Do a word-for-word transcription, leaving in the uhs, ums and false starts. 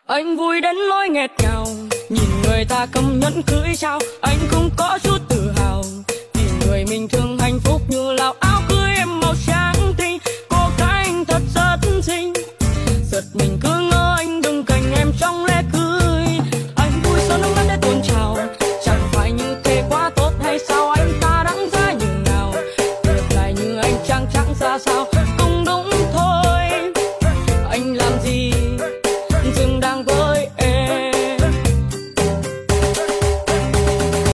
Anh vui đến nỗi nghẹt ngào, nhìn người ta cầm nhẫn cưới sao anh không có chút tự hào, vì người mình thương hạnh phúc như lão.